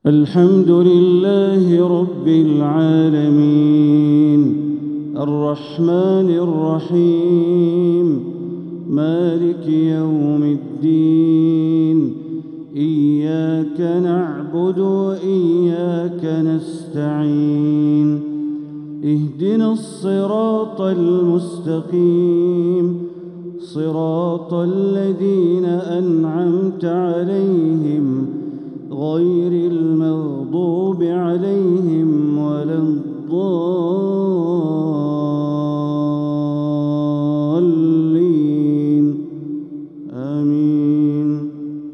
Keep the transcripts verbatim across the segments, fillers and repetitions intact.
الحمد لله رب العالمين الرحمن الرحيم مالك يوم الدين إياك نعبد وإياك نستعين اهدنا الصراط المستقيم صراط الذين أنعمت عليهم غير المغضوب عليهم ولا الضالين آمين.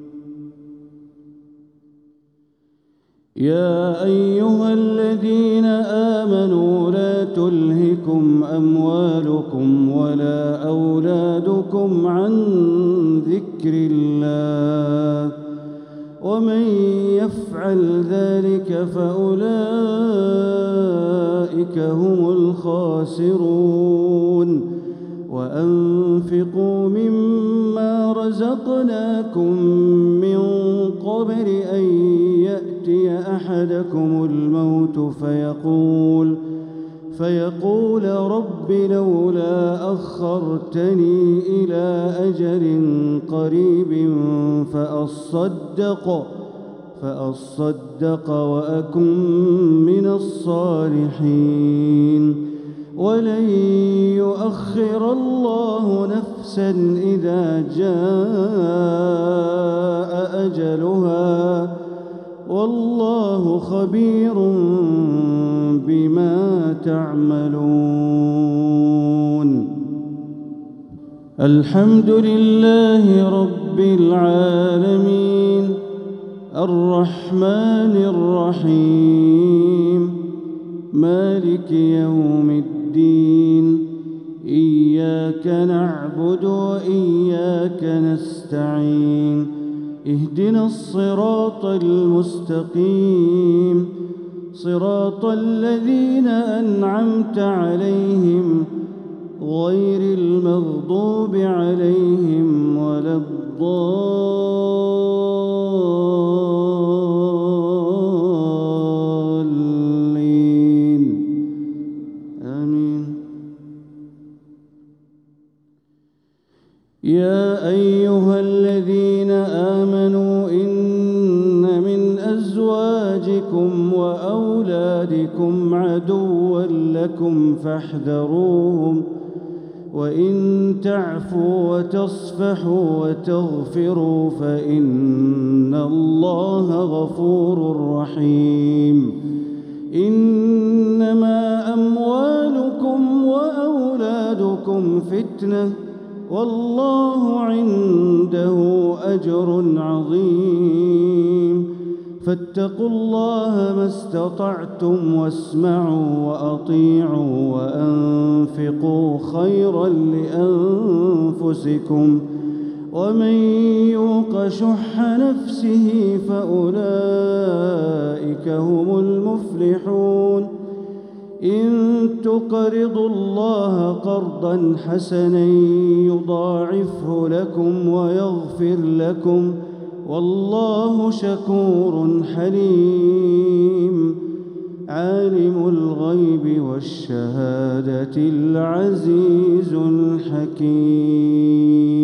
يا أيها الذين آمنوا لا تلهكم أموالكم ولا أولادكم عن ذكر الله ومن يفعل ذلك فأولئك هم الخاسرون. وأنفقوا مما رزقناكم من قبل أن يأتي أحدكم الموت فيقول فيقول رب لولا أخرتني إلى أجل قريب فأصدق فأصدق وأكن من الصالحين ولن يؤخر الله نفسا إذا جاء أجلها والله خبير بما تعملون. الحمد لله رب العالمين الرحمن الرحيم مالك يوم الدين إياك نعبد وإياك نستعين اهدنا الصراط المستقيم صراط الذين أنعمت عليهم غير المغضوب عليهم ولا الضالين آمين. يا أيها الذين آمنوا إن من أزواجكم وأولادكم عدوا لكم فاحذروهم وإن تعفوا وتصفحوا وتغفروا فإن الله غفور رحيم. إنما أموالكم وأولادكم فتنة والله عنده أجر عظيم. فاتقوا الله ما استطعتم واسمعوا وأطيعوا وأنفقوا خيرا لأنفسكم ومن يوق شح نفسه فأولئك هم المفلحون. إن تقرضوا الله قرضا حسنا يضاعفه لكم ويغفر لكم والله شكور حليم. عالم الغيب والشهادة العزيز الحكيم.